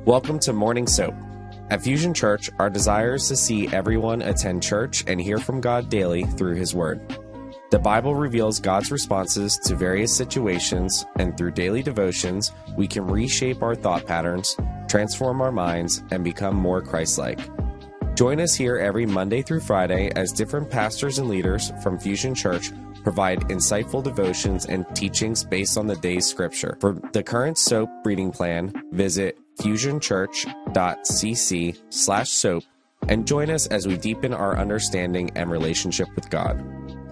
Welcome to Morning Soap. At Fusion Church, our desire is to see everyone attend church and hear from God daily through His Word. The Bible reveals God's responses to various situations, and through daily devotions, we can reshape our thought patterns, transform our minds, and become more Christ-like. Join us here every Monday through Friday as different pastors and leaders from Fusion Church provide insightful devotions and teachings based on the day's scripture. For the current soap reading plan, visit fusionchurch.cc/soap and join us as we deepen our understanding and relationship with God.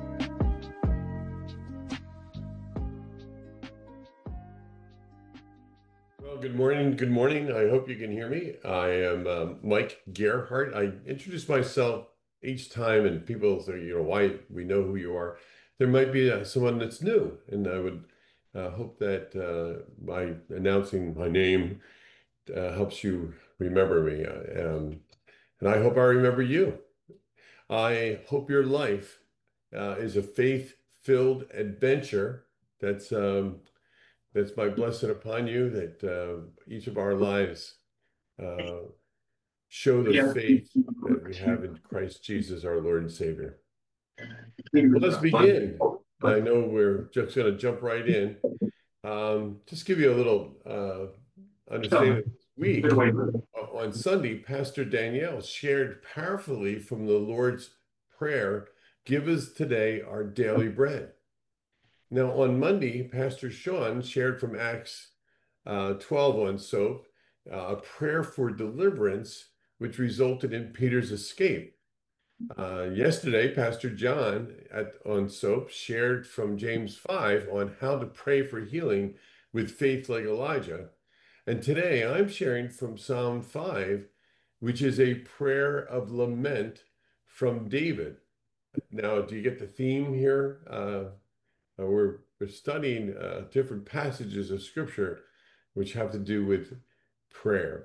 Well, good morning. Good morning. I hope you can hear me. I am Mike Gerhardt. I introduce myself each time, and people say, why we know who you are. There might be someone that's new, and I would hope that by announcing my name helps you remember me. And I hope I remember you. I hope your life is a faith-filled adventure that's my blessing upon you, that each of our lives show the faith that we have in Christ Jesus, our Lord and Savior. Well, let's begin. I know we're just going to jump right in. Just give you a little understanding. This week, on Sunday, Pastor Danielle shared powerfully from the Lord's Prayer, "Give us today our daily bread." Now, on Monday, Pastor Sean shared from Acts 12 on SOAP, a prayer for deliverance, which resulted in Peter's escape. Yesterday, Pastor John on SOAP shared from James 5 on how to pray for healing with faith like Elijah. And today I'm sharing from Psalm 5, which is a prayer of lament from David. Now, do you get the theme here? We're studying different passages of Scripture which have to do with prayer.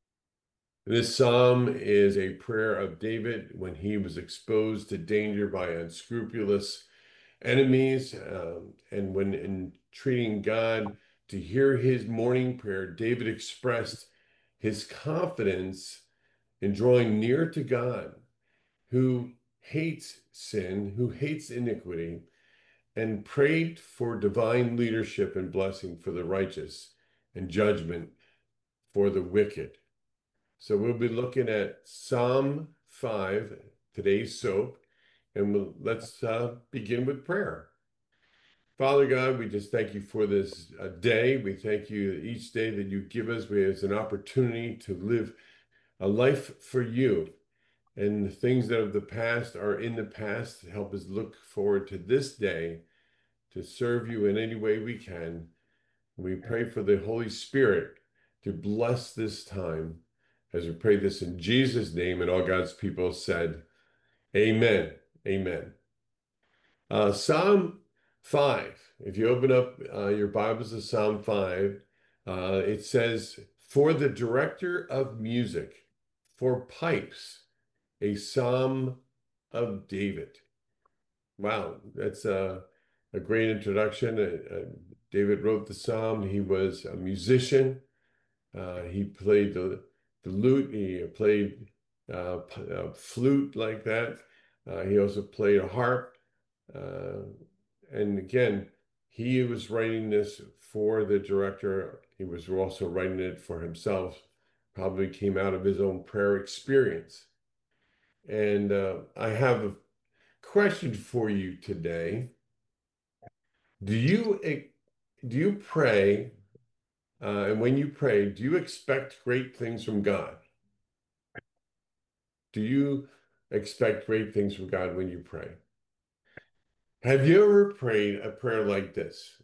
This psalm is a prayer of David when he was exposed to danger by unscrupulous enemies, and when entreating God to hear his morning prayer, David expressed his confidence in drawing near to God, who hates sin, who hates iniquity, and prayed for divine leadership and blessing for the righteous and judgment for the wicked. So we'll be looking at Psalm 5, today's soap, and let's begin with prayer. Father God, we just thank you for this day. We thank you that each day that you give us as an opportunity to live a life for you. And the things that of the past are in the past. Help us look forward to this day to serve you in any way we can. We pray for the Holy Spirit to bless this time as we pray this in Jesus' name, and all God's people said, Amen. Amen. Psalm 5. If you open up your Bibles to Psalm 5, it says, "For the director of music, for pipes, a psalm of David." Wow, that's a great introduction. David wrote the psalm. He was a musician. He played the lute. He played flute like that. He also played a harp. And again, he was writing this for the director. He was also writing it for himself. Probably came out of his own prayer experience. And I have a question for you today. Do you pray, and when you pray, do you expect great things from God? Do you expect great things from God when you pray? Have you ever prayed a prayer like this?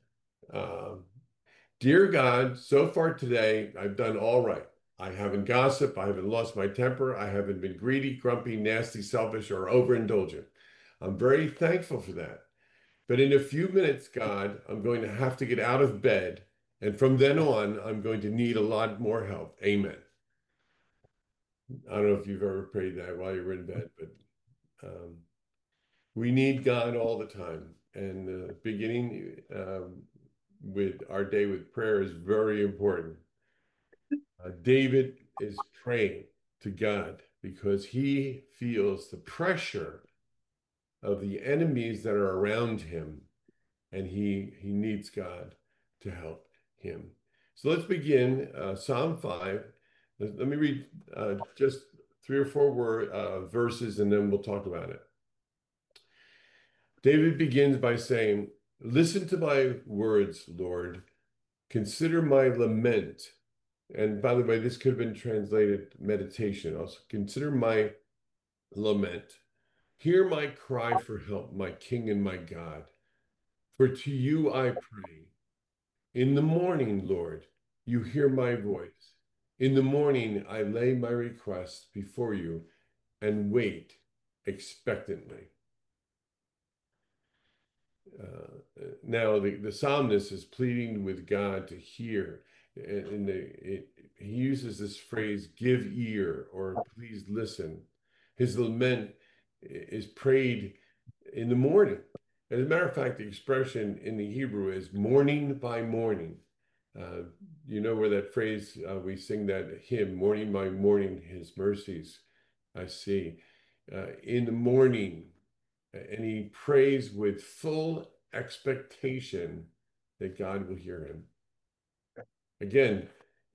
Dear God, so far today, I've done all right. I haven't gossiped. I haven't lost my temper. I haven't been greedy, grumpy, nasty, selfish, or overindulgent. I'm very thankful for that. But in a few minutes, God, I'm going to have to get out of bed. And from then on, I'm going to need a lot more help. Amen. I don't know if you've ever prayed that while you were in bed, but we need God all the time. And beginning with our day with prayer is very important. David is praying to God because he feels the pressure of the enemies that are around him, and he needs God to help him. So let's begin Psalm 5. Let me read just three or four verses, and then we'll talk about it. David begins by saying, "Listen to my words, Lord. Consider my lament." And by the way, this could have been translated meditation also. Consider my lament. Hear my cry for help, my King and my God. For to you I pray. In the morning, Lord, you hear my voice. In the morning, I lay my request before you and wait expectantly. Now, the psalmist is pleading with God to hear. He uses this phrase, give ear, or please listen. His lament is prayed in the morning. As a matter of fact, the expression in the Hebrew is morning by morning. You know where that phrase, we sing that hymn, morning by morning, his mercies I see. In the morning, and he prays with full expectation that God will hear him. Again,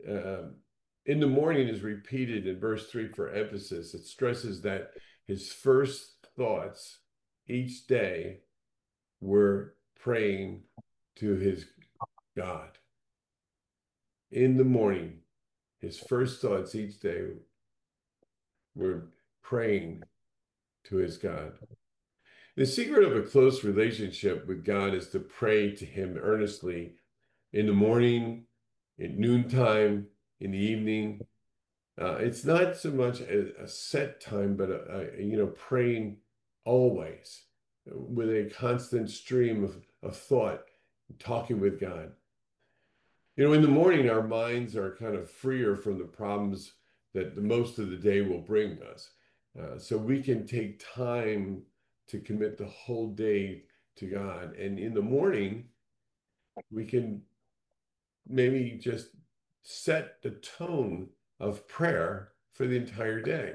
in the morning is repeated in verse 3 for emphasis. It stresses that his first thoughts each day were praying to his God. In the morning, his first thoughts each day were praying to his God. The secret of a close relationship with God is to pray to him earnestly in the morning, at noontime, in the evening. It's not so much a set time, but praying always with a constant stream of thought, talking with God. In the morning, our minds are kind of freer from the problems that the most of the day will bring us. So we can take time to commit the whole day to God. And in the morning, we can maybe just set the tone of prayer for the entire day.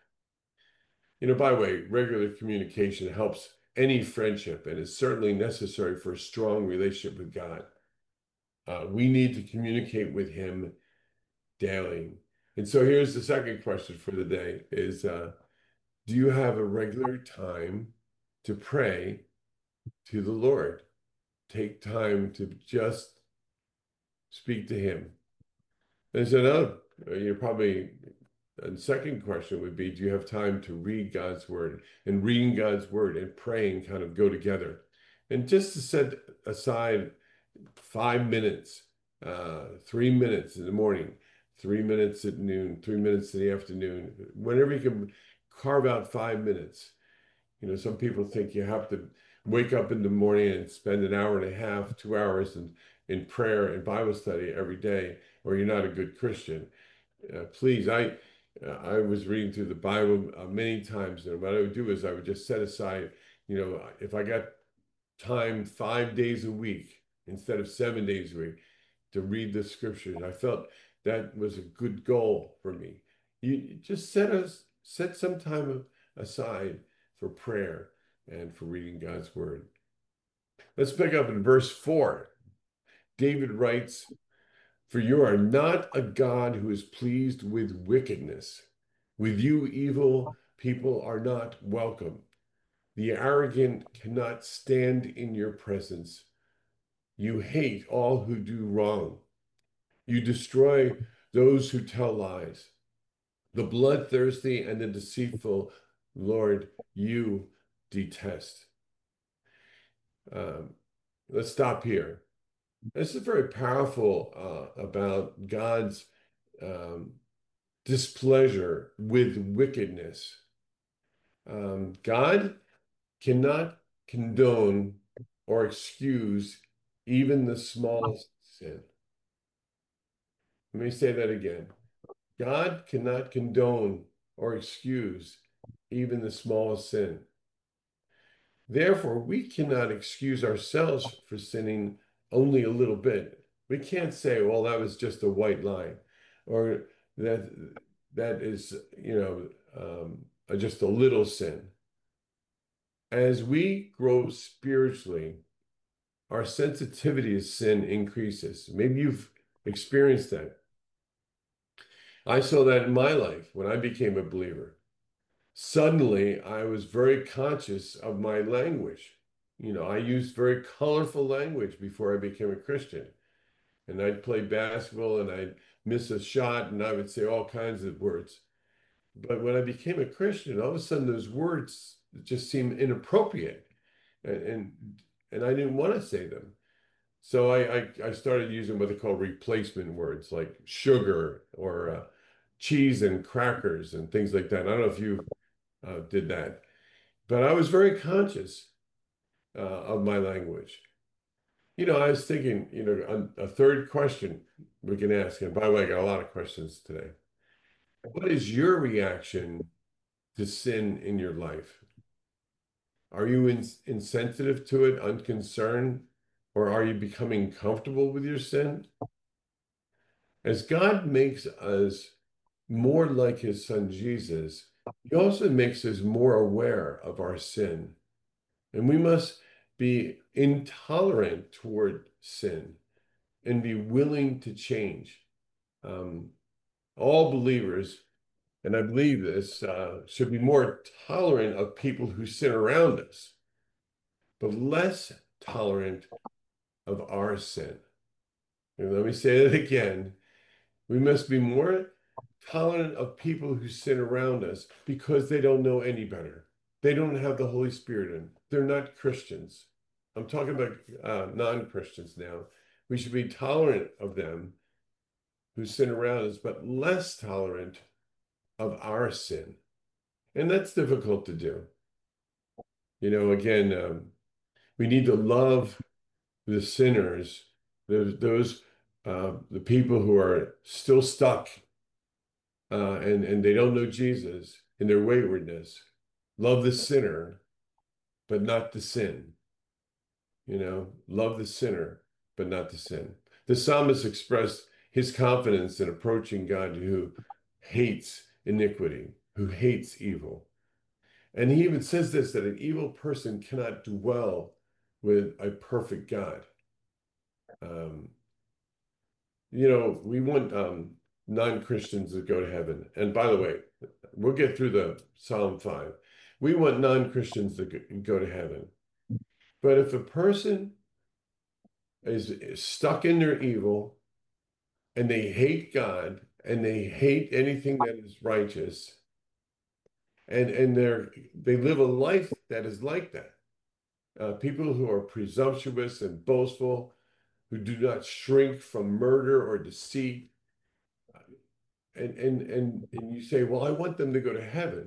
By the way, regular communication helps any friendship and is certainly necessary for a strong relationship with God. We need to communicate with him daily. And so here's the second question for the day is, do you have a regular time to pray to the Lord? Take time to just speak to him. There's another, and second question would be, do you have time to read God's word? And reading God's word and praying kind of go together. And just to set aside 5 minutes, 3 minutes in the morning, 3 minutes at noon, 3 minutes in the afternoon, whenever you can carve out 5 minutes. Some people think you have to wake up in the morning and spend an hour and a half, 2 hours in prayer and Bible study every day, or you're not a good Christian. Please, I was reading through the Bible many times, and what I would do is I would just set aside, if I got time 5 days a week instead of 7 days a week to read the scriptures. I felt that was a good goal for me. You just set some time aside for prayer and for reading God's word. Let's pick up in verse 4. David writes, "For you are not a God who is pleased with wickedness. With you, evil people are not welcome. The arrogant cannot stand in your presence. You hate all who do wrong. You destroy those who tell lies. The bloodthirsty and the deceitful, Lord, you detest." Let's stop here. This is very powerful about God's displeasure with wickedness. God cannot condone or excuse even the smallest sin. Let me say that again. God cannot condone or excuse even the smallest sin. Therefore, we cannot excuse ourselves for sinning only a little bit. We can't say, well, that was just a white lie. or that that is, just a little sin. As we grow spiritually, our sensitivity to sin increases. Maybe you've experienced that. I saw that in my life when I became a believer. Suddenly, I was very conscious of my language. I used very colorful language before I became a Christian. And I'd play basketball and I'd miss a shot and I would say all kinds of words. But when I became a Christian, all of a sudden those words just seemed inappropriate, and and I didn't want to say them. So I started using what they call replacement words like sugar or cheese and crackers and things like that. I don't know if you did that, but I was very conscious of my language. I was thinking, a third question we can ask, and by the way, I got a lot of questions today. What is your reaction to sin in your life? Are you insensitive to it, unconcerned, or are you becoming comfortable with your sin? As God makes us more like his son Jesus, he also makes us more aware of our sin. And we must be intolerant toward sin and be willing to change. Um, all believers, and I believe this, should be more tolerant of people who sin around us, but less tolerant of our sin. And let me say that again. We must be more tolerant of people who sin around us because they don't know any better. They don't have the Holy Spirit in. They're not Christians. I'm talking about non-Christians now. We should be tolerant of them who sin around us, but less tolerant of our sin. And that's difficult to do. Again, we need to love the sinners, the people who are still stuck and they don't know Jesus in their waywardness. Love the sinner, but not the sin. Love the sinner, but not the sin. The psalmist expressed his confidence in approaching God who hates iniquity, who hates evil. And he even says this, that an evil person cannot dwell with a perfect God. Um, we want non-Christians to go to heaven. And by the way, we'll get through the Psalm 5. We want non-Christians to go to heaven. But if a person is stuck in their evil and they hate God and they hate anything that is righteous, and they live a life that is like that, people who are presumptuous and boastful, who do not shrink from murder or deceit, and you say, well, I want them to go to heaven,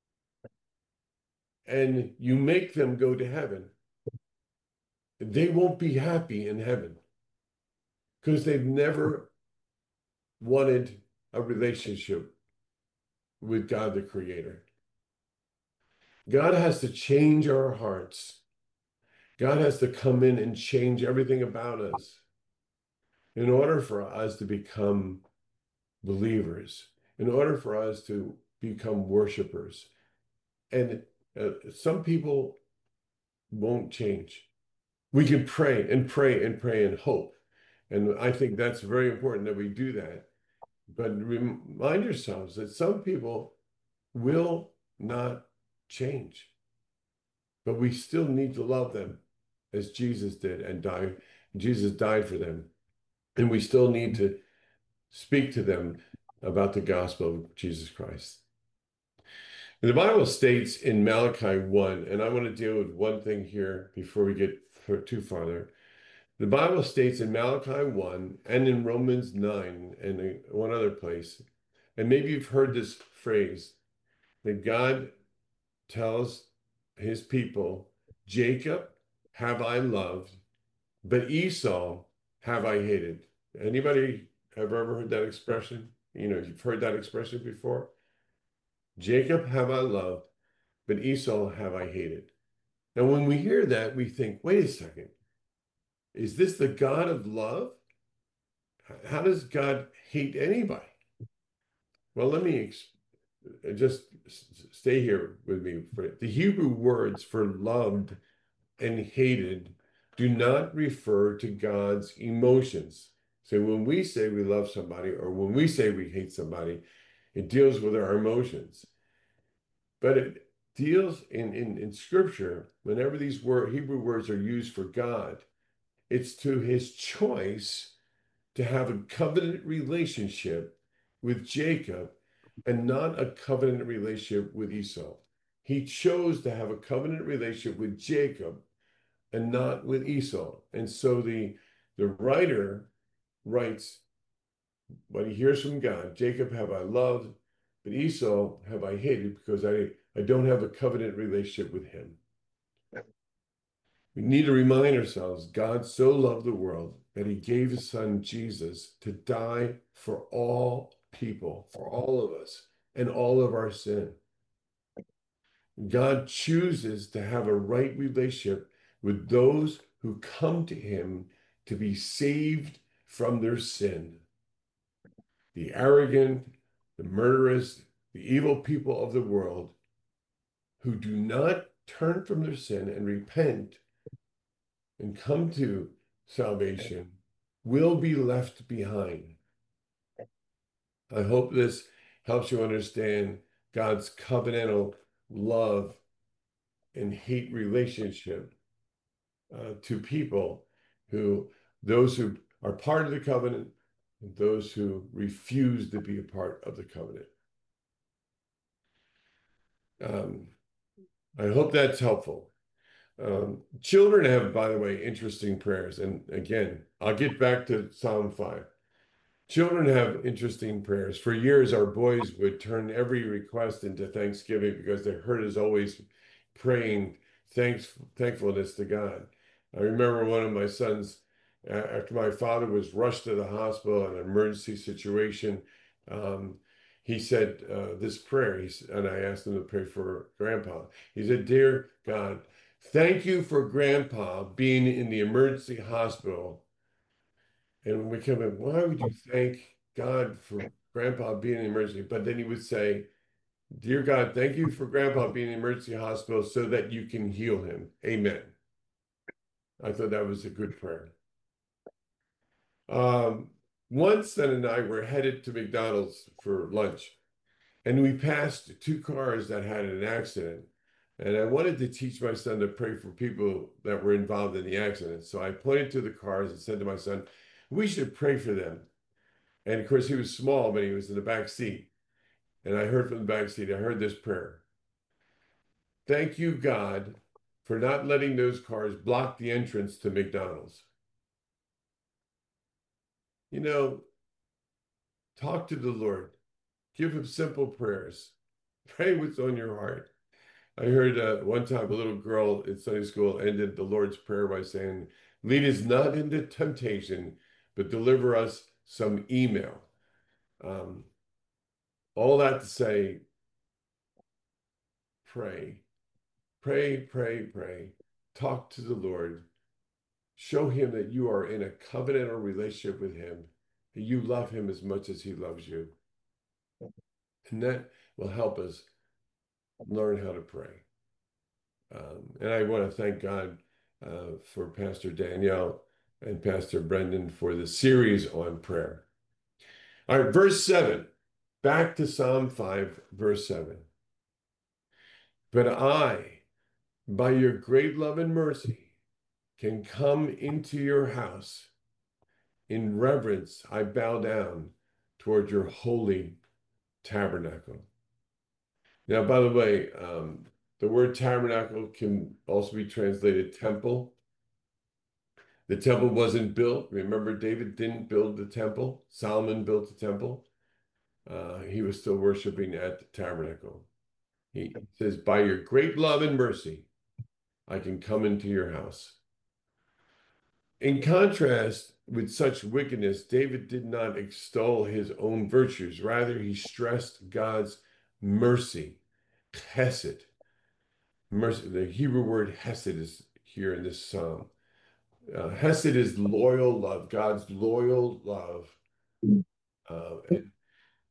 and you make them go to heaven, they won't be happy in heaven because they've never wanted a relationship with God the Creator. God has to change our hearts. God has to come in and change everything about us in order for us to become believers, in order for us to become worshipers. And some people won't change. We can pray and pray and pray and hope. And I think that's very important that we do that. But remind yourselves that some people will not change, but we still need to love them as Jesus did and die. Jesus died for them. And we still need to speak to them about the gospel of Jesus Christ. The Bible states in Malachi 1, and I want to deal with one thing here before we get too farther. The Bible states in Malachi 1 and in Romans 9 and in one other place, and maybe you've heard this phrase, that God tells his people, Jacob have I loved, but Esau have I hated. Anybody have ever heard that expression? You've heard that expression before. Jacob have I loved, but Esau have I hated. Now, when we hear that, we think, wait a second, is this the God of love? How does God hate anybody? Well, let me just stay here with me for the Hebrew words for loved and hated do not refer to God's emotions. So when we say we love somebody or when we say we hate somebody, it deals with our emotions. But it deals in scripture, whenever these Hebrew words are used for God, it's to his choice to have a covenant relationship with Jacob and not a covenant relationship with Esau. He chose to have a covenant relationship with Jacob and not with Esau. And so the writer writes what he hears from God: Jacob have I loved, but Esau have I hated because I don't have a covenant relationship with him. We need to remind ourselves God so loved the world that he gave his son Jesus to die for all people, for all of us, and all of our sin. God chooses to have a right relationship with those who come to him to be saved from their sin. The arrogant, the murderous, the evil people of the world who do not turn from their sin and repent and come to salvation will be left behind. I hope this helps you understand God's covenantal love and hate relationship to people those who are part of the covenant and those who refuse to be a part of the covenant. I hope that's helpful. Children have, by the way, interesting prayers. And again, I'll get back to Psalm 5. Children have interesting prayers. For years, our boys would turn every request into thanksgiving because they heard us always praying thankfulness to God. I remember one of my sons, after my father was rushed to the hospital in an emergency situation, he said this prayer, and I asked him to pray for Grandpa. He said, "Dear God, thank you for Grandpa being in the emergency hospital." And when we come in, why would you thank God for Grandpa being in the emergency? But then he would say, "Dear God, thank you for Grandpa being in the emergency hospital so that you can heal him. Amen." I thought that was a good prayer. One son and I were headed to McDonald's for lunch, and we passed two cars that had an accident. And I wanted to teach my son to pray for people that were involved in the accident. So I pointed to the cars and said to my son, "We should pray for them." And of course, he was small, but he was in the back seat. And I heard from the back seat, I heard this prayer: "Thank you, God, for not letting those cars block the entrance to McDonald's." You know, talk to the Lord, give him simple prayers, pray what's on your heart. I heard one time a little girl in Sunday school ended the Lord's Prayer by saying, "Lead us not into temptation, but deliver us some email." Um, all that to say, pray, pray, pray, pray. Talk to the Lord. Show him that you are in a covenantal relationship with him, that you love him as much as he loves you. And that will help us learn how to pray. And I want to thank God for Pastor Danielle and Pastor Brendan for the series on prayer. All right, verse 7. Back to Psalm 5, verse 7. "But I, by your great love and mercy, can come into your house. In reverence, I bow down toward your holy tabernacle." Now, by the way, the word tabernacle can also be translated temple. The temple wasn't built. Remember, David didn't build the temple. Solomon built the temple. He was still worshiping at the tabernacle. He says, "By your great love and mercy, I can come into your house." In contrast with such wickedness, David did not extol his own virtues. Rather, he stressed God's mercy, chesed. Mercy, the Hebrew word hesed is here in this psalm. Hesed is loyal love, God's loyal love.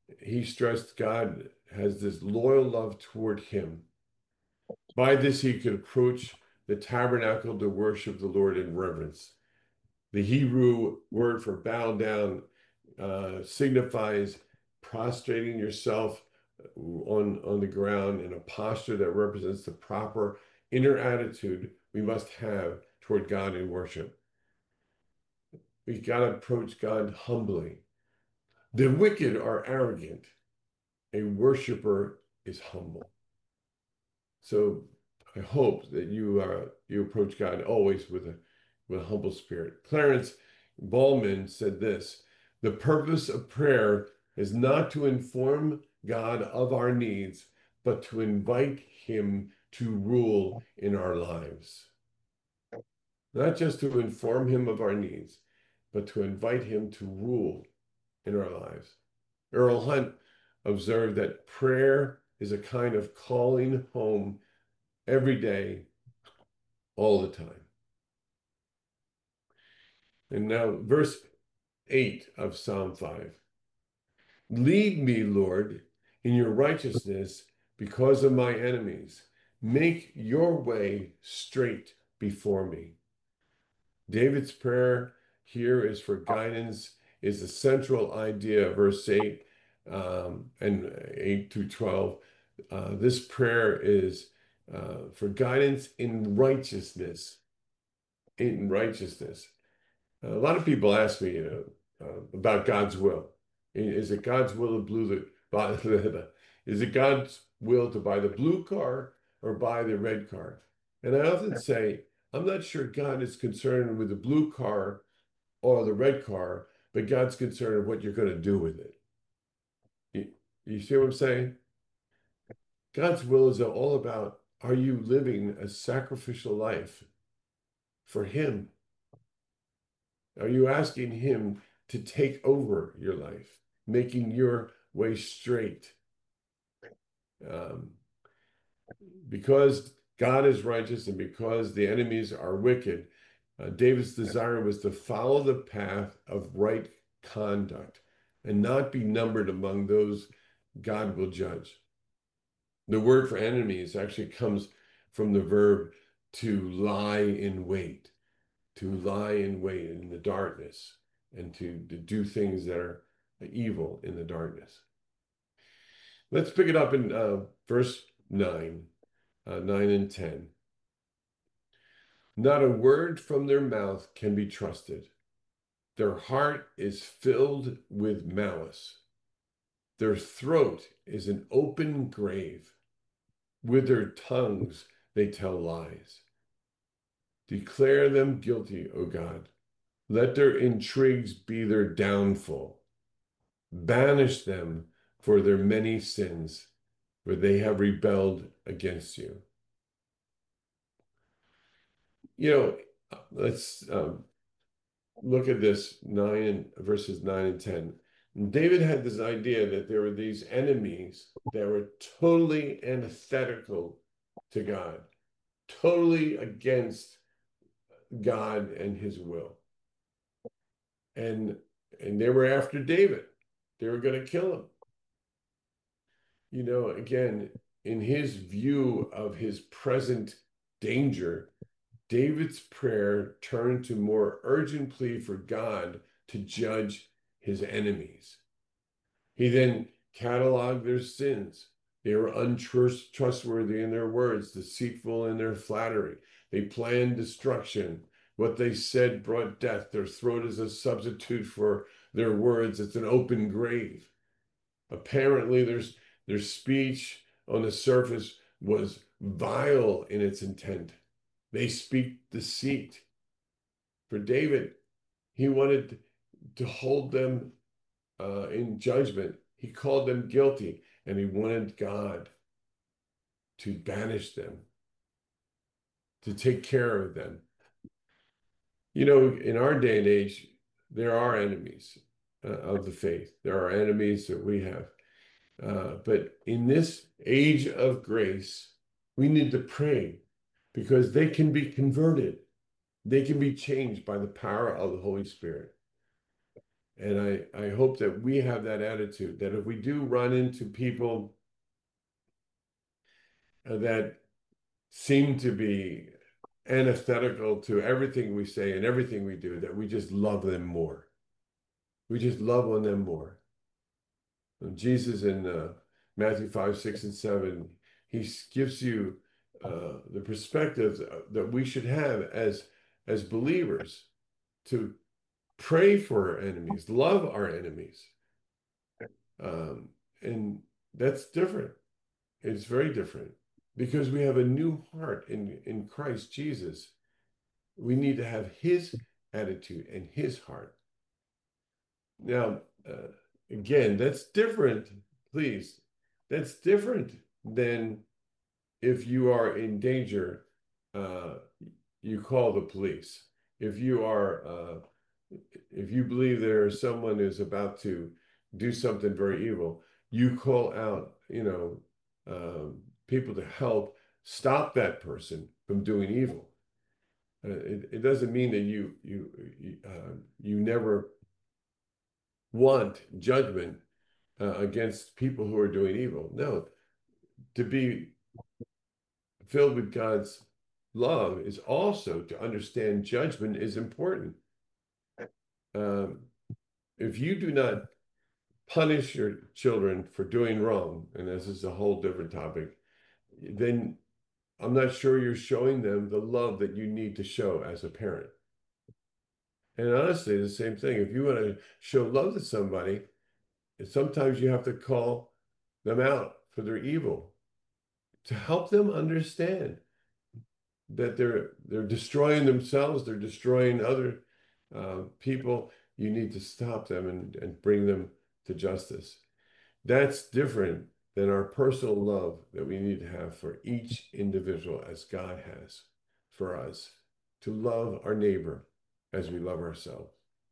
he stressed God has this loyal love toward him. By this, he could approach the tabernacle to worship the Lord in reverence. The Hebrew word for bow down signifies prostrating yourself on the ground in a posture that represents the proper inner attitude we must have toward God in worship. We got to approach God humbly. The wicked are arrogant. A worshiper is humble. So I hope that you approach God always with a humble spirit. Clarence Ballman said this: the purpose of prayer is not to inform God of our needs, but to invite him to rule in our lives. Not just to inform him of our needs, but to invite him to rule in our lives. Earl Hunt observed that prayer is a kind of calling home every day, all the time. And now, verse 8 of Psalm 5. Lead me, Lord, in your righteousness because of my enemies. Make your way straight before me. David's prayer here is for guidance, is the central idea of verse 8 and 8 to 12. This prayer is for guidance in righteousness. In righteousness. A lot of people ask me, about God's will. Is it God's will to is it God's will to buy the blue car or buy the red car? And I often say, I'm not sure God is concerned with the blue car or the red car, but God's concerned with what you're going to do with it. You see what I'm saying? God's will is all about, are you living a sacrificial life for Him? Are you asking him to take over your life, making your way straight? Because God is righteous and because the enemies are wicked, David's desire was to follow the path of right conduct and not be numbered among those God will judge. The word for enemies actually comes from the verb to lie in wait. To lie in wait in the darkness and to do things that are evil in the darkness. Let's pick it up in verse 9, 9 and 10. Not a word from their mouth can be trusted. Their heart is filled with malice. Their throat is an open grave. With their tongues they tell lies. Declare them guilty, O God. Let their intrigues be their downfall. Banish them for their many sins, for they have rebelled against you. Let's look at this verses 9 and 10. David had this idea that there were these enemies that were totally antithetical to God, totally against God and his will. And they were after David. They were going to kill him. Again, in his view of his present danger, David's prayer turned to more urgent plea for God to judge his enemies. He then cataloged their sins. They were untrustworthy in their words, deceitful in their flattery. They planned destruction. What they said brought death. Their throat is a substitute for their words. It's an open grave. Apparently, their speech on the surface was vile in its intent. They speak deceit. For David, he wanted to hold them in judgment. He called them guilty, and he wanted God to banish them, to take care of them. In our day and age, there are enemies of the faith. There are enemies that we have. But in this age of grace, we need to pray because they can be converted. They can be changed by the power of the Holy Spirit. And I hope that we have that attitude, that if we do run into people that seem to be antithetical to everything we say and everything we do, that we just love them more. We just love on them more. Jesus in Matthew 5, 6, and 7, he gives you the perspective that we should have as believers to pray for our enemies, love our enemies. And that's different. It's very different because we have a new heart in Christ Jesus. We need to have his attitude and his heart. Now, again, that's different, please. That's different than if you are in danger, uh, you call the police. If you are, if you believe there is someone who's about to do something very evil, you call out, people to help stop that person from doing evil. It doesn't mean that you never want judgment against people who are doing evil. No, to be filled with God's love is also to understand judgment is important. Um, if you do not punish your children for doing wrong, and this is a whole different topic, then I'm not sure you're showing them the love that you need to show as a parent. And honestly, the same thing. If you want to show love to somebody, sometimes you have to call them out for their evil to help them understand that they're destroying themselves, they're destroying other people. You need to stop them and bring them to justice. That's different than our personal love that we need to have for each individual as God has for us, to love our neighbor as we love ourselves.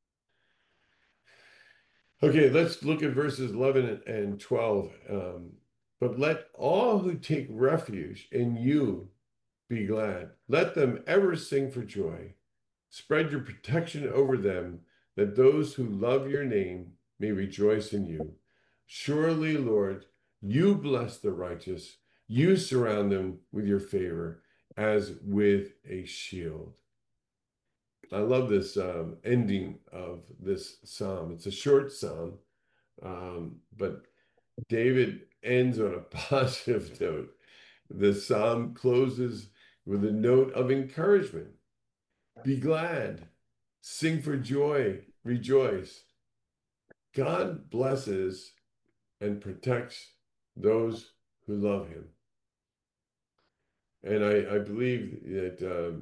Okay, let's look at verses 11 and 12. But let all who take refuge in you be glad. Let them ever sing for joy. Spread your protection over them, that those who love your name may rejoice in you. Surely, Lord, you bless the righteous. You surround them with your favor as with a shield. I love this ending of this psalm. It's a short psalm, but David ends on a positive note. The psalm closes with a note of encouragement. Be glad, sing for joy, rejoice. God blesses and protects those who love him. And I believe that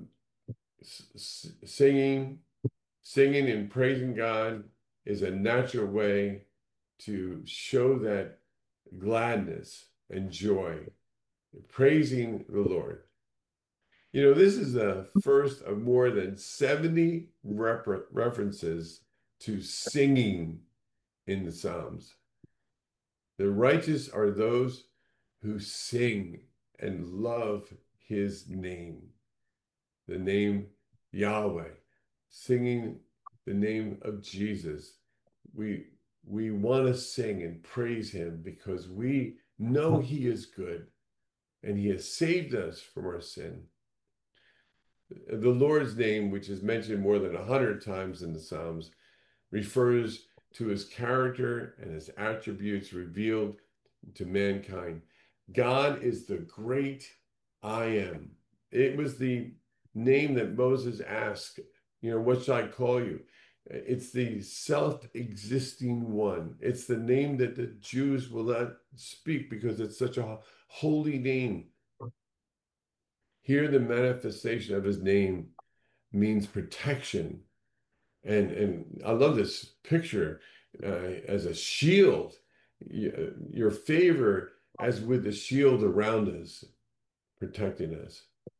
singing and praising God is a natural way to show that gladness and joy, praising the Lord. This is the first of more than 70 references to singing in the Psalms. The righteous are those who sing and love his name, the name Yahweh, singing the name of Jesus. We want to sing and praise him because we know he is good and he has saved us from our sin. The Lord's name, which is mentioned more than 100 times in the Psalms, refers to his character and his attributes revealed to mankind. God is the great I am. It was the name that Moses asked, what should I call you? It's the self-existing one. It's the name that the Jews will not speak because it's such a holy name. Here, the manifestation of his name means protection. And I love this picture as a shield, your favor as with the shield around us, protecting us.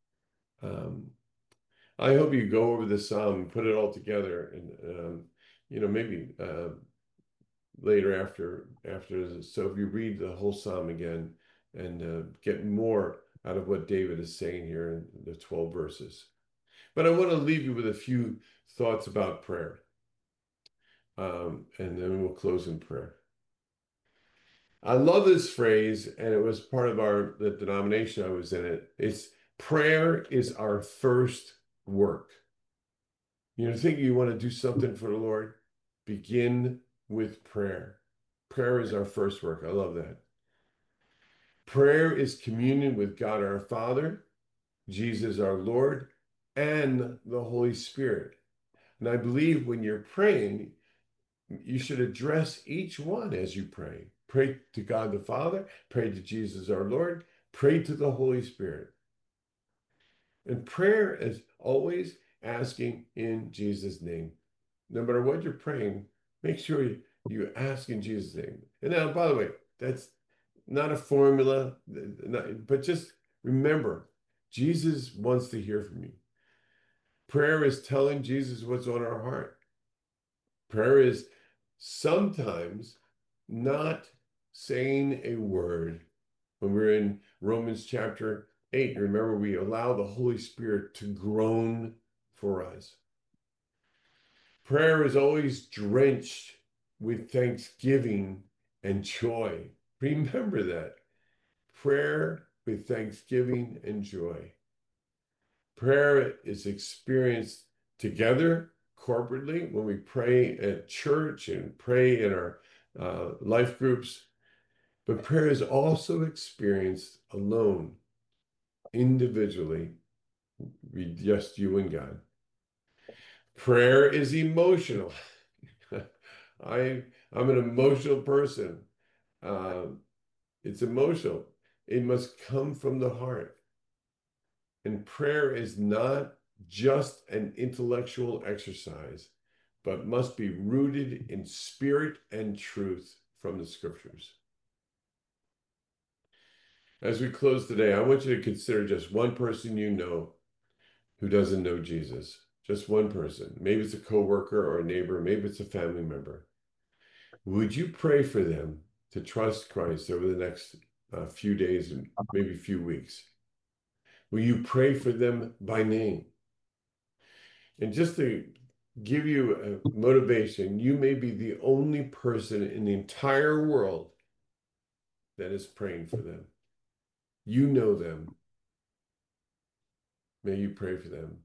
I hope you go over the psalm and put it all together, and maybe later after this. So if you read the whole psalm again and get more out of what David is saying here in the 12 verses. But I want to leave you with a few thoughts about prayer. and then we'll close in prayer. I love this phrase, and it was part of the denomination I was in. It's prayer is our first work. Think you want to do something for the Lord? Begin with prayer. Prayer is our first work. I love that. Prayer is communion with God our Father, Jesus our Lord, and the Holy Spirit. And I believe when you're praying, you should address each one as you pray. Pray to God the Father, pray to Jesus our Lord, pray to the Holy Spirit. And prayer is always asking in Jesus' name. No matter what you're praying, make sure you ask in Jesus' name. And now, by the way, that's not a formula, but just remember, Jesus wants to hear from you. Prayer is telling Jesus what's on our heart. Prayer is sometimes not saying a word. When we're in Romans chapter 8, remember, we allow the Holy Spirit to groan for us. Prayer is always drenched with thanksgiving and joy. Remember that. Prayer with thanksgiving and joy. Prayer is experienced together, corporately, when we pray at church and pray in our life groups. But prayer is also experienced alone, individually, with just you and God. Prayer is emotional. I'm an emotional person. It's emotional. It must come from the heart. And prayer is not just an intellectual exercise, but must be rooted in spirit and truth from the scriptures. As we close today, I want you to consider just one person you know who doesn't know Jesus. Just one person. Maybe it's a coworker or a neighbor. Maybe it's a family member. Would you pray for them to trust Christ over the next few days and maybe a few weeks? Will you pray for them by name? And just to give you a motivation, you may be the only person in the entire world that is praying for them. You know them. May you pray for them.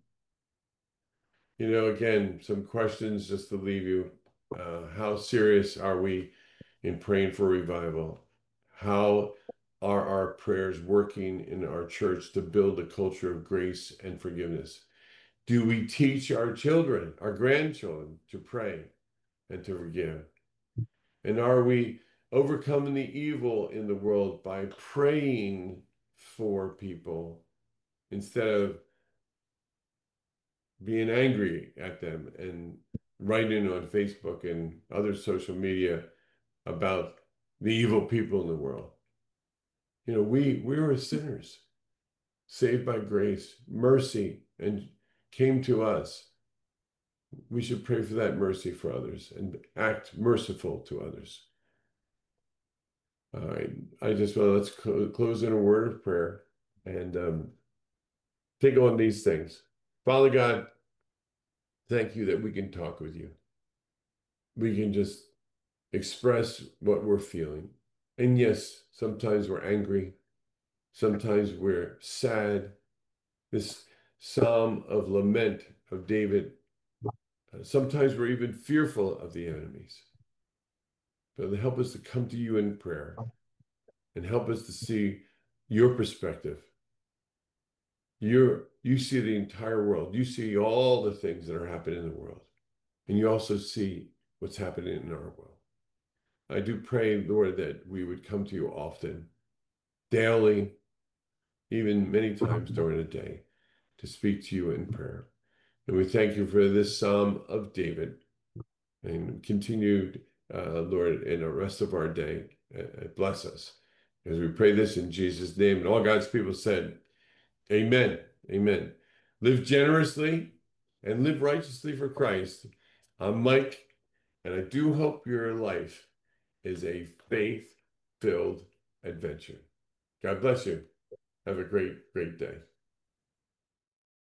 Again, some questions just to leave you. How serious are we in praying for revival? How are our prayers working in our church to build a culture of grace and forgiveness? Do we teach our children, our grandchildren, to pray and to forgive? And are we overcoming the evil in the world by praying for people instead of being angry at them and writing on Facebook and other social media about the evil people in the world? We were sinners, saved by grace, mercy, and came to us. We should pray for that mercy for others and act merciful to others. All right. Let's close in a word of prayer and think on these things. Father God, thank you that we can talk with you. We can just express what we're feeling. And yes, sometimes we're angry. Sometimes we're sad. This psalm of lament of David, sometimes we're even fearful of the enemies. But help us to come to you in prayer and help us to see your perspective. You see the entire world. You see all the things that are happening in the world. And you also see what's happening in our world. I do pray, Lord, that we would come to you often, daily, even many times during the day, to speak to you in prayer. And we thank you for this Psalm of David and continued, Lord, in the rest of our day. Bless us as we pray this in Jesus' name. And all God's people said, Amen. Amen. Live generously and live righteously for Christ. I'm Mike, and I do hope your life is a faith-filled adventure. God bless you. Have a great, great day.